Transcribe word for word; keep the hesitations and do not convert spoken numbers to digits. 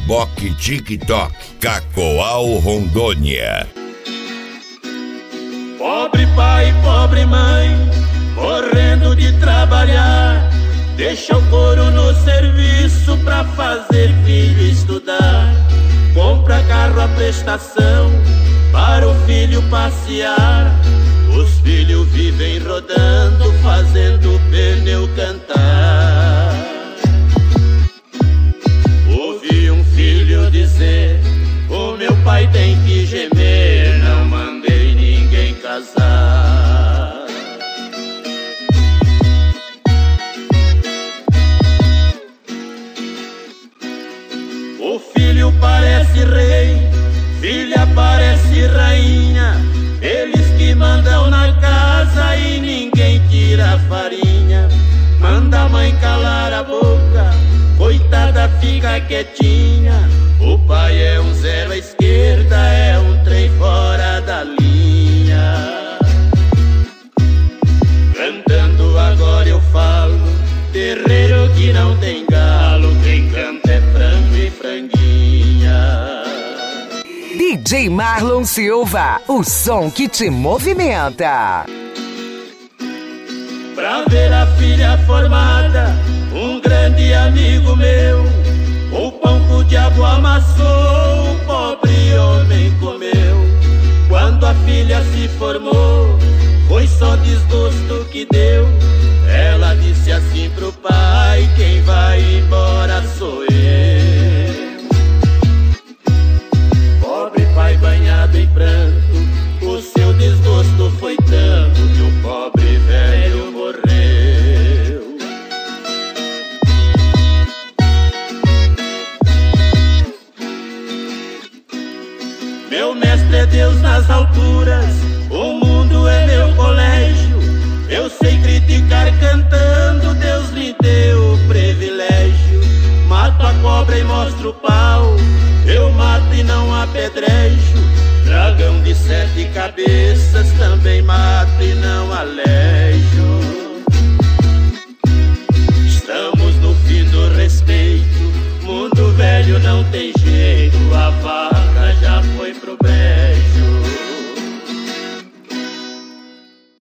Reboque TikTok, Cacoal, Rondônia. Pobre pai, pobre mãe, morrendo de trabalhar, deixa o couro no serviço pra fazer filho estudar. Compra carro à prestação para o filho passear. Os filhos vivem rodando, fazendo o pneu cantar. Ouvi um filho dizer: o meu pai tem que gemer, não mandei ninguém casar. O filho parece rei, filha parece rainha, eles que mandam na casa e ninguém tira a farinha. Manda a mãe calar a boca, coitada fica quietinha. O pai é um zero à esquerda, é um trem fora da linha. Cantando agora eu falo, terreiro que não tem galo, quem canta é frango e franguinha. D J Marlon Silva, o som que te movimenta. Pra ver a filha formada, um grande amigo meu, o pão que o diabo amassou, o pobre homem comeu. Quando a filha se formou, foi só desgosto que deu. Ela disse assim pro pai: quem vai embora sou eu. Pobre pai banhado em pranto, o seu desgosto foi tanto que o pobre velho morreu. Meu mestre é Deus nas alturas, o mundo é meu colégio. Eu sei criticar cantando, Deus me deu o privilégio. Mato a cobra e mostro o pau, eu mato e não apedrejo. Dragão de sete cabeças